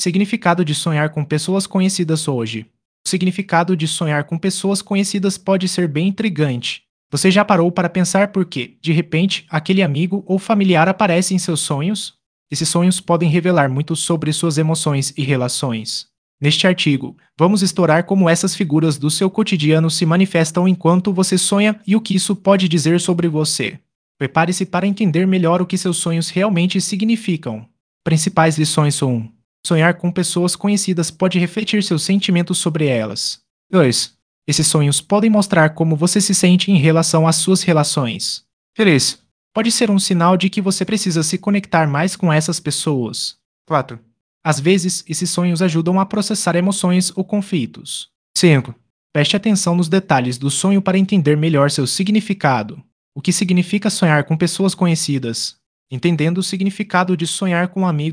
Significado de sonhar com pessoas conhecidas hoje. O significado de sonhar com pessoas conhecidas pode ser bem intrigante. Você já parou para pensar por que, de repente, aquele amigo ou familiar aparece em seus sonhos? Esses sonhos podem revelar muito sobre suas emoções e relações. Neste artigo, vamos explorar como essas figuras do seu cotidiano se manifestam enquanto você sonha e o que isso pode dizer sobre você. Prepare-se para entender melhor o que seus sonhos realmente significam. Principais lições são 1. Sonhar com pessoas conhecidas pode refletir seus sentimentos sobre elas. 2. Esses sonhos podem mostrar como você se sente em relação às suas relações. 3. Pode ser um sinal de que você precisa se conectar mais com essas pessoas. 4. Às vezes, esses sonhos ajudam a processar emoções ou conflitos. 5. Preste atenção nos detalhes do sonho para entender melhor seu significado. O que significa sonhar com pessoas conhecidas? Entendendo o significado de sonhar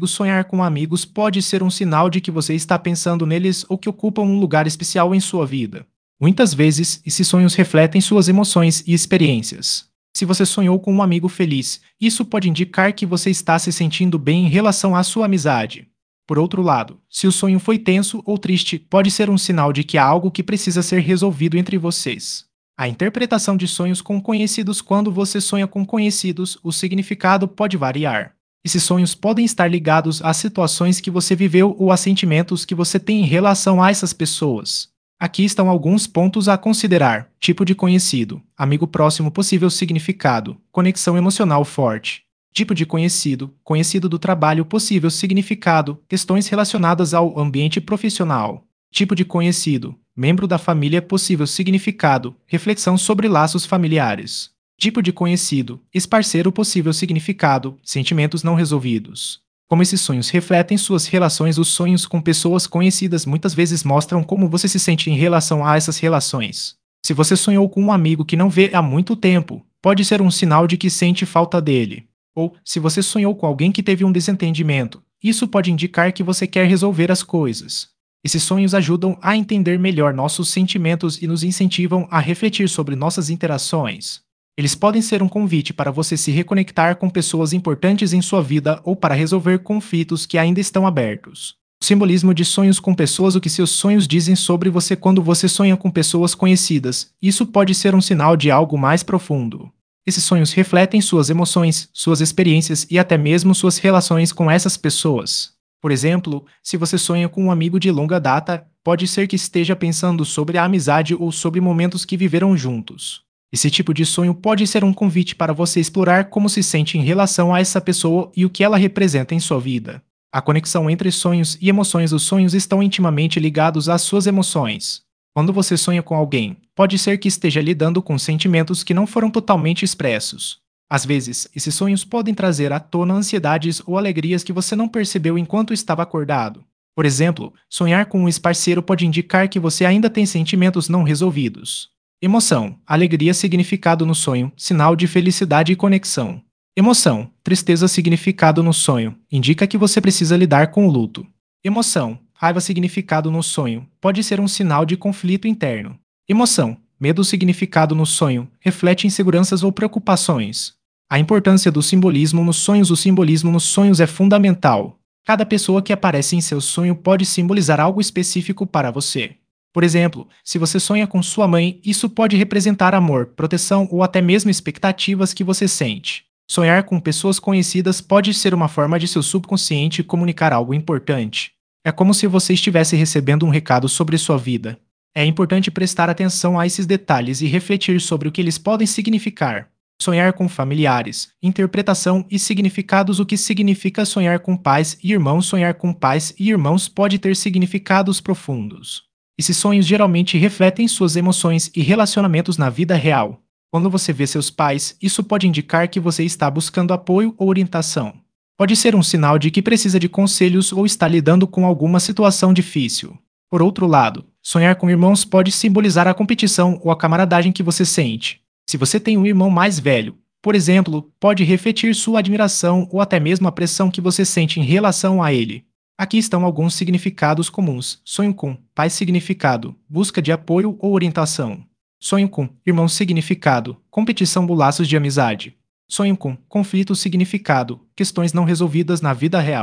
com amigos pode ser um sinal de que você está pensando neles ou que ocupam um lugar especial em sua vida. Muitas vezes, esses sonhos refletem suas emoções e experiências. Se você sonhou com um amigo feliz, isso pode indicar que você está se sentindo bem em relação à sua amizade. Por outro lado, se o sonho foi tenso ou triste, pode ser um sinal de que há algo que precisa ser resolvido entre vocês. A interpretação de sonhos com conhecidos. Quando você sonha com conhecidos, o significado pode variar. Esses sonhos podem estar ligados a situações que você viveu ou a sentimentos que você tem em relação a essas pessoas. Aqui estão alguns pontos a considerar: tipo de conhecido, amigo próximo, possível significado, conexão emocional forte. Tipo de conhecido, conhecido do trabalho, possível significado, questões relacionadas ao ambiente profissional. Tipo de conhecido, membro da família, possível significado, reflexão sobre laços familiares. Tipo de conhecido, ex-parceiro, possível significado, sentimentos não resolvidos. Como esses sonhos refletem suas relações, os sonhos com pessoas conhecidas muitas vezes mostram como você se sente em relação a essas relações. Se você sonhou com um amigo que não vê há muito tempo, pode ser um sinal de que sente falta dele. Ou, se você sonhou com alguém que teve um desentendimento, isso pode indicar que você quer resolver as coisas. Esses sonhos ajudam a entender melhor nossos sentimentos e nos incentivam a refletir sobre nossas interações. Eles podem ser um convite para você se reconectar com pessoas importantes em sua vida ou para resolver conflitos que ainda estão abertos. O simbolismo de sonhos com pessoas. O que seus sonhos dizem sobre você? Quando você sonha com pessoas conhecidas, isso pode ser um sinal de algo mais profundo. Esses sonhos refletem suas emoções, suas experiências e até mesmo suas relações com essas pessoas. Por exemplo, se você sonha com um amigo de longa data, pode ser que esteja pensando sobre a amizade ou sobre momentos que viveram juntos. Esse tipo de sonho pode ser um convite para você explorar como se sente em relação a essa pessoa e o que ela representa em sua vida. A conexão entre sonhos e emoções. Os sonhos estão intimamente ligados às suas emoções. Quando você sonha com alguém, pode ser que esteja lidando com sentimentos que não foram totalmente expressos. Às vezes, esses sonhos podem trazer à tona ansiedades ou alegrias que você não percebeu enquanto estava acordado. Por exemplo, sonhar com um ex-parceiro pode indicar que você ainda tem sentimentos não resolvidos. Emoção, alegria, significado no sonho, sinal de felicidade e conexão. Emoção, tristeza, significado no sonho, indica que você precisa lidar com o luto. Emoção, raiva, significado no sonho, pode ser um sinal de conflito interno. Emoção, medo, significado no sonho, reflete inseguranças ou preocupações. A importância do simbolismo nos sonhos. O simbolismo nos sonhos é fundamental. Cada pessoa que aparece em seu sonho pode simbolizar algo específico para você. Por exemplo, se você sonha com sua mãe, isso pode representar amor, proteção ou até mesmo expectativas que você sente. Sonhar com pessoas conhecidas pode ser uma forma de seu subconsciente comunicar algo importante. É como se você estivesse recebendo um recado sobre sua vida. É importante prestar atenção a esses detalhes e refletir sobre o que eles podem significar. Sonhar com familiares, interpretação e significados. O que significa sonhar com pais e irmãos? Sonhar com pais e irmãos pode ter significados profundos. Esses sonhos geralmente refletem suas emoções e relacionamentos na vida real. Quando você vê seus pais, isso pode indicar que você está buscando apoio ou orientação. Pode ser um sinal de que precisa de conselhos ou está lidando com alguma situação difícil. Por outro lado, sonhar com irmãos pode simbolizar a competição ou a camaradagem que você sente. Se você tem um irmão mais velho, por exemplo, pode refletir sua admiração ou até mesmo a pressão que você sente em relação a ele. Aqui estão alguns significados comuns. Sonho com pai, significado, busca de apoio ou orientação. Sonho com irmão, significado, competição ou laços de amizade. Sonho com conflito, significado, questões não resolvidas na vida real.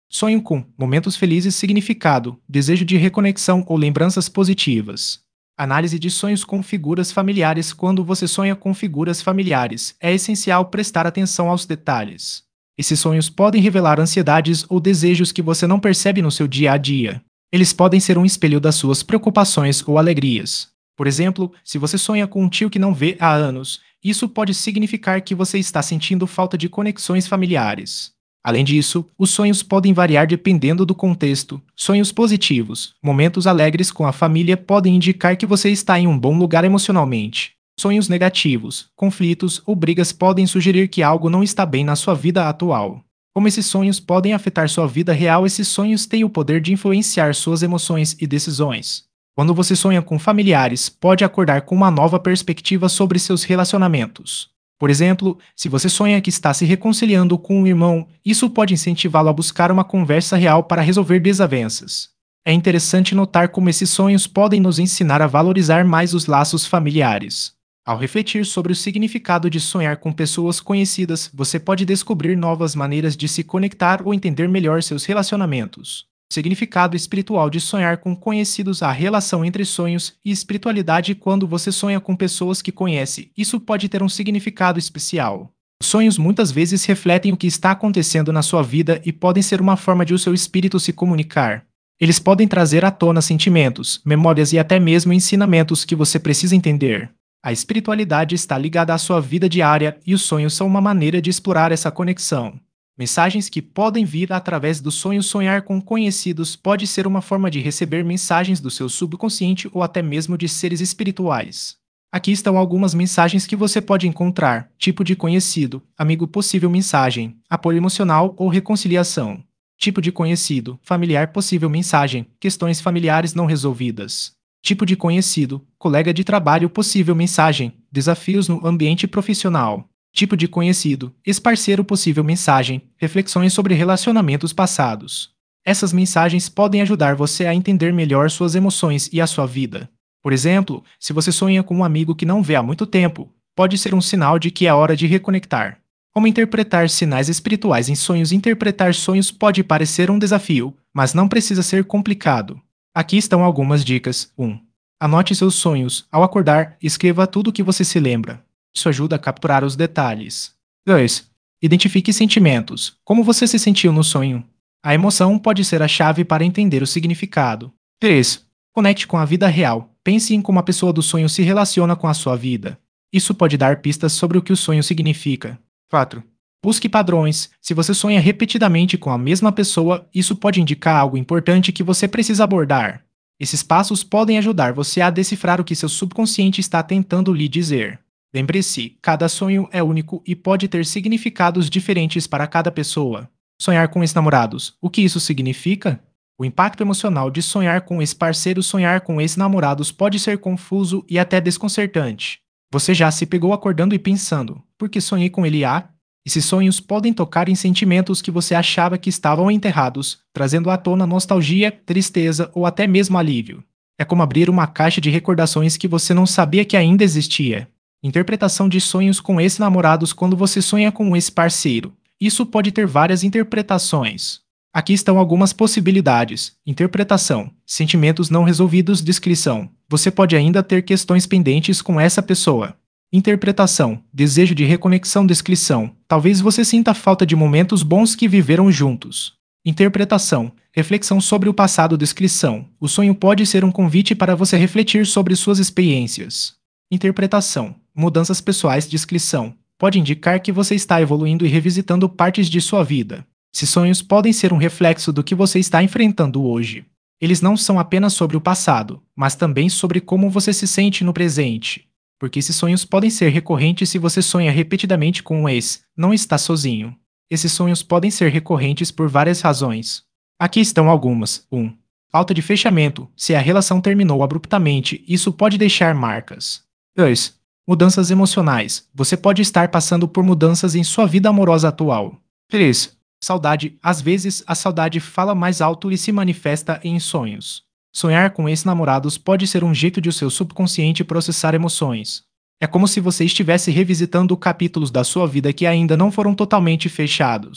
Sonho com momentos felizes, significado, desejo de reconexão ou lembranças positivas. Análise de sonhos com figuras familiares. Quando você sonha com figuras familiares, é essencial prestar atenção aos detalhes. Esses sonhos podem revelar ansiedades ou desejos que você não percebe no seu dia a dia. Eles podem ser um espelho das suas preocupações ou alegrias. Por exemplo, se você sonha com um tio que não vê há anos, isso pode significar que você está sentindo falta de conexões familiares. Além disso, os sonhos podem variar dependendo do contexto. Sonhos positivos, momentos alegres com a família podem indicar que você está em um bom lugar emocionalmente. Sonhos negativos, conflitos ou brigas podem sugerir que algo não está bem na sua vida atual. Como esses sonhos podem afetar sua vida real, esses sonhos têm o poder de influenciar suas emoções e decisões. Quando você sonha com familiares, pode acordar com uma nova perspectiva sobre seus relacionamentos. Por exemplo, se você sonha que está se reconciliando com um irmão, isso pode incentivá-lo a buscar uma conversa real para resolver desavenças. É interessante notar como esses sonhos podem nos ensinar a valorizar mais os laços familiares. Ao refletir sobre o significado de sonhar com pessoas conhecidas, você pode descobrir novas maneiras de se conectar ou entender melhor seus relacionamentos. O significado espiritual de sonhar com conhecidos. A relação entre sonhos e espiritualidade. Quando você sonha com pessoas que conhece, isso pode ter um significado especial. Os sonhos muitas vezes refletem o que está acontecendo na sua vida e podem ser uma forma de o seu espírito se comunicar. Eles podem trazer à tona sentimentos, memórias e até mesmo ensinamentos que você precisa entender. A espiritualidade está ligada à sua vida diária e os sonhos são uma maneira de explorar essa conexão. Mensagens que podem vir através do sonho. Sonhar com conhecidos pode ser uma forma de receber mensagens do seu subconsciente ou até mesmo de seres espirituais. Aqui estão algumas mensagens que você pode encontrar: tipo de conhecido, amigo possível mensagem, apoio emocional ou reconciliação. Tipo de conhecido, familiar possível mensagem, questões familiares não resolvidas. Tipo de conhecido, colega de trabalho possível mensagem, desafios no ambiente profissional. Tipo de conhecido, ex-parceiro possível mensagem, reflexões sobre relacionamentos passados. Essas mensagens podem ajudar você a entender melhor suas emoções e a sua vida. Por exemplo, se você sonha com um amigo que não vê há muito tempo, pode ser um sinal de que é hora de reconectar. Como interpretar sinais espirituais em sonhos? Interpretar sonhos pode parecer um desafio, mas não precisa ser complicado. Aqui estão algumas dicas. 1. Anote seus sonhos. Ao acordar, escreva tudo o que você se lembra. Isso ajuda a capturar os detalhes. 2. Identifique sentimentos. Como você se sentiu no sonho? A emoção pode ser a chave para entender o significado. 3. Conecte com a vida real. Pense em como a pessoa do sonho se relaciona com a sua vida. Isso pode dar pistas sobre o que o sonho significa. 4. Busque padrões. Se você sonha repetidamente com a mesma pessoa, isso pode indicar algo importante que você precisa abordar. Esses passos podem ajudar você a decifrar o que seu subconsciente está tentando lhe dizer. Lembre-se, cada sonho é único e pode ter significados diferentes para cada pessoa. Sonhar com ex-namorados. O que isso significa? O impacto emocional de sonhar com ex-parceiro. Sonhar com ex-namorados pode ser confuso e até desconcertante. Você já se pegou acordando e pensando: por que sonhei com ele? Esses sonhos podem tocar em sentimentos que você achava que estavam enterrados, trazendo à tona nostalgia, tristeza ou até mesmo alívio. É como abrir uma caixa de recordações que você não sabia que ainda existia. Interpretação de sonhos com ex-namorados. Quando você sonha com um ex-parceiro, isso pode ter várias interpretações. Aqui estão algumas possibilidades. Interpretação: sentimentos não resolvidos. Descrição: você pode ainda ter questões pendentes com essa pessoa. Interpretação: desejo de reconexão. Descrição: talvez você sinta falta de momentos bons que viveram juntos. Interpretação: reflexão sobre o passado. Descrição: o sonho pode ser um convite para você refletir sobre suas experiências. Interpretação: mudanças pessoais. Descrição: pode indicar que você está evoluindo e revisitando partes de sua vida. Esses sonhos podem ser um reflexo do que você está enfrentando hoje. Eles não são apenas sobre o passado, mas também sobre como você se sente no presente. Porque esses sonhos podem ser recorrentes. Se você sonha repetidamente com um ex, não está sozinho. Esses sonhos podem ser recorrentes por várias razões. Aqui estão algumas. 1. Falta de fechamento. Se a relação terminou abruptamente, isso pode deixar marcas. 2. Mudanças emocionais. Você pode estar passando por mudanças em sua vida amorosa atual. 3. Saudade. Às vezes, a saudade fala mais alto e se manifesta em sonhos. Sonhar com ex-namorados pode ser um jeito de o seu subconsciente processar emoções. É como se você estivesse revisitando capítulos da sua vida que ainda não foram totalmente fechados.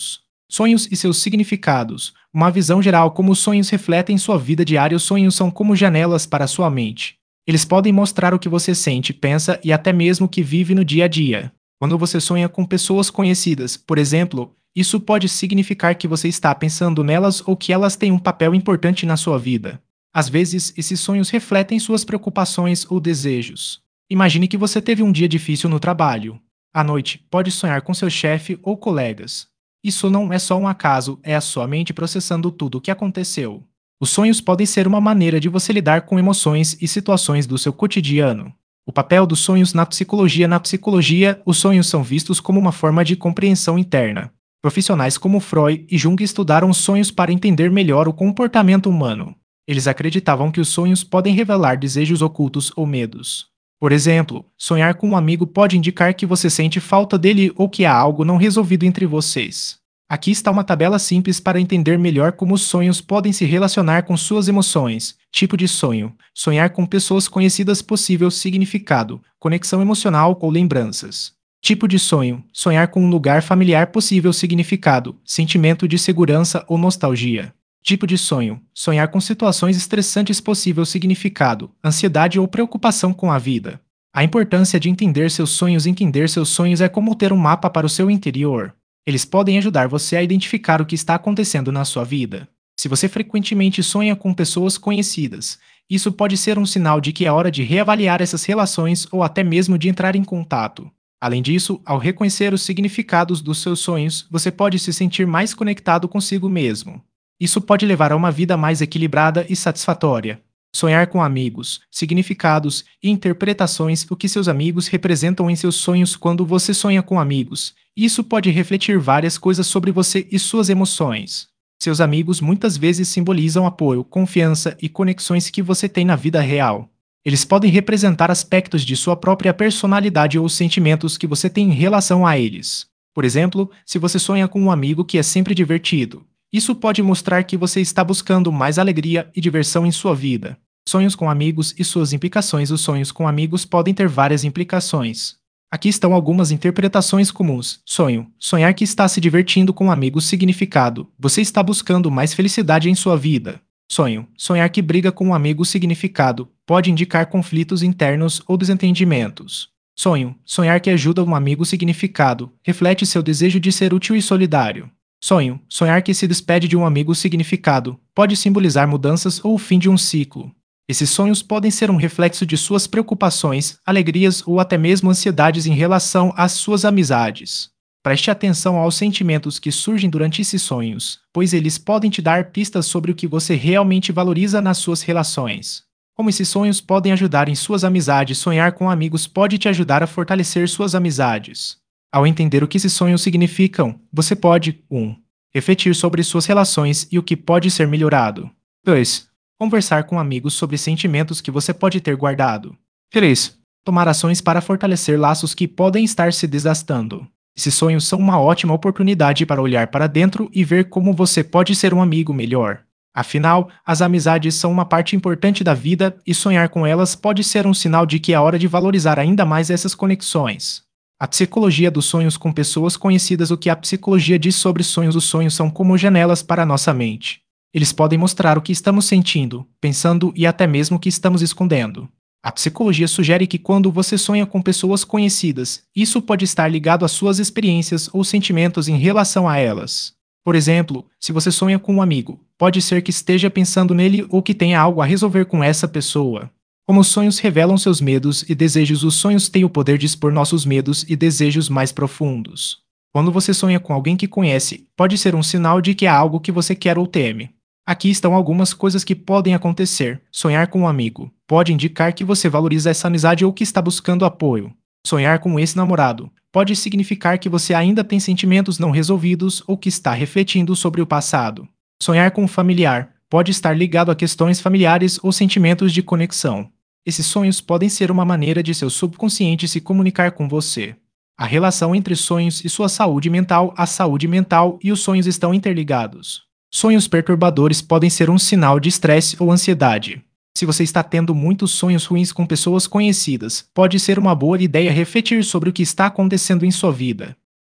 Sonhos e seus significados. Uma visão geral como os sonhos refletem sua vida diária. Os sonhos são como janelas para sua mente. Eles podem mostrar o que você sente, pensa e até mesmo o que vive no dia a dia. Quando você sonha com pessoas conhecidas, por exemplo, isso pode significar que você está pensando nelas ou que elas têm um papel importante na sua vida. Às vezes, esses sonhos refletem suas preocupações ou desejos. Imagine que você teve um dia difícil no trabalho. À noite, pode sonhar com seu chefe ou colegas. Isso não é só um acaso, é a sua mente processando tudo o que aconteceu. Os sonhos podem ser uma maneira de você lidar com emoções e situações do seu cotidiano. O papel dos sonhos na psicologia. Na psicologia, os sonhos são vistos como uma forma de compreensão interna. Profissionais como Freud e Jung estudaram os sonhos para entender melhor o comportamento humano. Eles acreditavam que os sonhos podem revelar desejos ocultos ou medos. Por exemplo, sonhar com um amigo pode indicar que você sente falta dele ou que há algo não resolvido entre vocês. Aqui está uma tabela simples para entender melhor como os sonhos podem se relacionar com suas emoções. Tipo de sonho: sonhar com pessoas conhecidas, possível significado, conexão emocional ou lembranças. Tipo de sonho: sonhar com um lugar familiar, possível significado, sentimento de segurança ou nostalgia. Tipo de sonho: sonhar com situações estressantes, possível significado, ansiedade ou preocupação com a vida. A importância de entender seus sonhos. Entender seus sonhos é como ter um mapa para o seu interior. Eles podem ajudar você a identificar o que está acontecendo na sua vida. Se você frequentemente sonha com pessoas conhecidas, isso pode ser um sinal de que é hora de reavaliar essas relações ou até mesmo de entrar em contato. Além disso, ao reconhecer os significados dos seus sonhos, você pode se sentir mais conectado consigo mesmo. Isso pode levar a uma vida mais equilibrada e satisfatória. Sonhar com amigos, significados e interpretações. O que seus amigos representam em seus sonhos. Quando você sonha com amigos, isso pode refletir várias coisas sobre você e suas emoções. Seus amigos muitas vezes simbolizam apoio, confiança e conexões que você tem na vida real. Eles podem representar aspectos de sua própria personalidade ou sentimentos que você tem em relação a eles. Por exemplo, se você sonha com um amigo que é sempre divertido, isso pode mostrar que você está buscando mais alegria e diversão em sua vida. Sonhos com amigos e suas implicações. Os sonhos com amigos podem ter várias implicações. Aqui estão algumas interpretações comuns. Sonho: sonhar que está se divertindo com amigos. Significado: você está buscando mais felicidade em sua vida. Sonho: sonhar que briga com um amigo. Significado: pode indicar conflitos internos ou desentendimentos. Sonho: sonhar que ajuda um amigo. Significado: reflete seu desejo de ser útil e solidário. Sonho: sonhar que se despede de um amigo. Significado: pode simbolizar mudanças ou o fim de um ciclo. Esses sonhos podem ser um reflexo de suas preocupações, alegrias ou até mesmo ansiedades em relação às suas amizades. Preste atenção aos sentimentos que surgem durante esses sonhos, pois eles podem te dar pistas sobre o que você realmente valoriza nas suas relações. Como esses sonhos podem ajudar em suas amizades. Sonhar com amigos pode te ajudar a fortalecer suas amizades. Ao entender o que esses sonhos significam, você pode 1. Refletir sobre suas relações e o que pode ser melhorado. 2. Conversar com amigos sobre sentimentos que você pode ter guardado. 3. Tomar ações para fortalecer laços que podem estar se desgastando. Esses sonhos são uma ótima oportunidade para olhar para dentro e ver como você pode ser um amigo melhor. Afinal, as amizades são uma parte importante da vida e sonhar com elas pode ser um sinal de que é hora de valorizar ainda mais essas conexões. A psicologia dos sonhos com pessoas conhecidas. O que a psicologia diz sobre sonhos? Os sonhos são como janelas para a nossa mente. Eles podem mostrar o que estamos sentindo, pensando e até mesmo o que estamos escondendo. A psicologia sugere que quando você sonha com pessoas conhecidas, isso pode estar ligado às suas experiências ou sentimentos em relação a elas. Por exemplo, se você sonha com um amigo, pode ser que esteja pensando nele ou que tenha algo a resolver com essa pessoa. Como os sonhos revelam seus medos e desejos. Os sonhos têm o poder de expor nossos medos e desejos mais profundos. Quando você sonha com alguém que conhece, pode ser um sinal de que há algo que você quer ou teme. Aqui estão algumas coisas que podem acontecer. Sonhar com um amigo pode indicar que você valoriza essa amizade ou que está buscando apoio. Sonhar com um ex-namorado pode significar que você ainda tem sentimentos não resolvidos ou que está refletindo sobre o passado. Sonhar com um familiar pode estar ligado a questões familiares ou sentimentos de conexão. Esses sonhos podem ser uma maneira de seu subconsciente se comunicar com você. A relação entre sonhos e sua saúde mental. A saúde mental e os sonhos estão interligados. Sonhos perturbadores podem ser um sinal de estresse ou ansiedade. Se você está tendo muitos sonhos ruins com pessoas conhecidas, pode ser uma boa ideia refletir sobre o que está acontecendo em sua vida.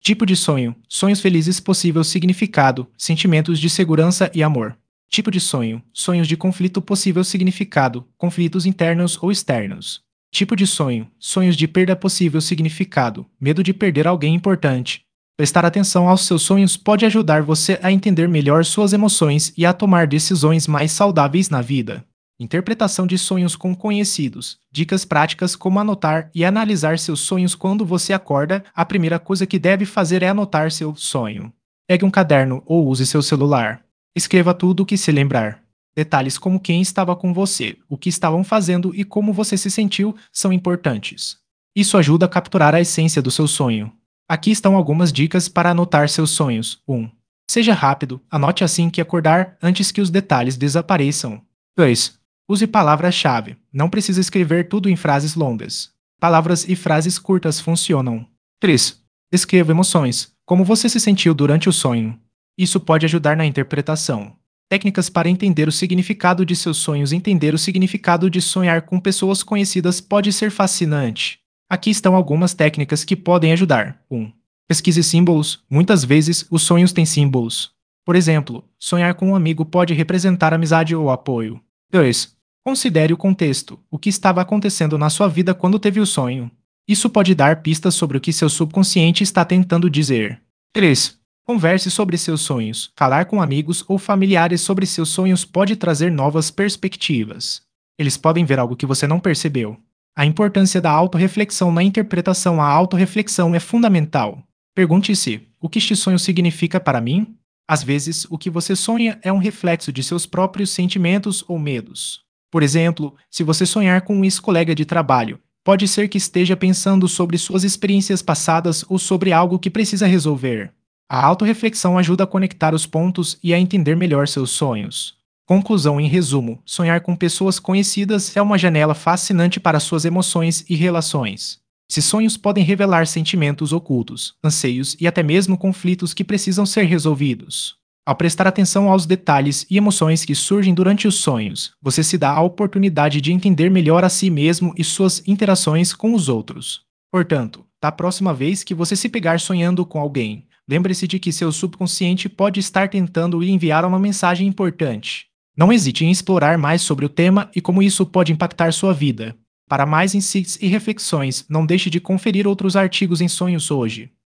Tipo de sonho: sonhos felizes, possível significado, sentimentos de segurança e amor. Tipo de sonho: sonhos de conflito, possível significado, conflitos internos ou externos. Tipo de sonho: sonhos de perda, possível significado, medo de perder alguém importante. Prestar atenção aos seus sonhos pode ajudar você a entender melhor suas emoções e a tomar decisões mais saudáveis na vida. Interpretação de sonhos com conhecidos. Dicas práticas como anotar e analisar seus sonhos quando você acorda. A primeira coisa que deve fazer é anotar seu sonho. Pegue um caderno ou use seu celular. Escreva tudo o que se lembrar. Detalhes como quem estava com você, o que estavam fazendo e como você se sentiu são importantes. Isso ajuda a capturar a essência do seu sonho. Aqui estão algumas dicas para anotar seus sonhos. 1. Seja rápido, anote assim que acordar antes que os detalhes desapareçam. 2. Use palavras-chave. Não precisa escrever tudo em frases longas. Palavras e frases curtas funcionam. 3. Descreva emoções. Como você se sentiu durante o sonho. Isso pode ajudar na interpretação. Técnicas para entender o significado de seus sonhos. Entender o significado de sonhar com pessoas conhecidas pode ser fascinante. Aqui estão algumas técnicas que podem ajudar. 1. Pesquise símbolos. Muitas vezes, os sonhos têm símbolos. Por exemplo, sonhar com um amigo pode representar amizade ou apoio. 2. Considere o contexto. O que estava acontecendo na sua vida quando teve o sonho. Isso pode dar pistas sobre o que seu subconsciente está tentando dizer. 3. Converse sobre seus sonhos. Falar com amigos ou familiares sobre seus sonhos pode trazer novas perspectivas. Eles podem ver algo que você não percebeu. A importância da autorreflexão na interpretação. A autorreflexão é fundamental. Pergunte-se: o que este sonho significa para mim? Às vezes, o que você sonha é um reflexo de seus próprios sentimentos ou medos. Por exemplo, se você sonhar com um ex-colega de trabalho, pode ser que esteja pensando sobre suas experiências passadas ou sobre algo que precisa resolver. A autorreflexão ajuda a conectar os pontos e a entender melhor seus sonhos. Conclusão: em resumo, sonhar com pessoas conhecidas é uma janela fascinante para suas emoções e relações. Esses sonhos podem revelar sentimentos ocultos, anseios e até mesmo conflitos que precisam ser resolvidos. Ao prestar atenção aos detalhes e emoções que surgem durante os sonhos, você se dá a oportunidade de entender melhor a si mesmo e suas interações com os outros. Portanto, da próxima vez que você se pegar sonhando com alguém, lembre-se de que seu subconsciente pode estar tentando lhe enviar uma mensagem importante. Não hesite em explorar mais sobre o tema e como isso pode impactar sua vida. Para mais insights e reflexões, não deixe de conferir outros artigos em sonhos hoje.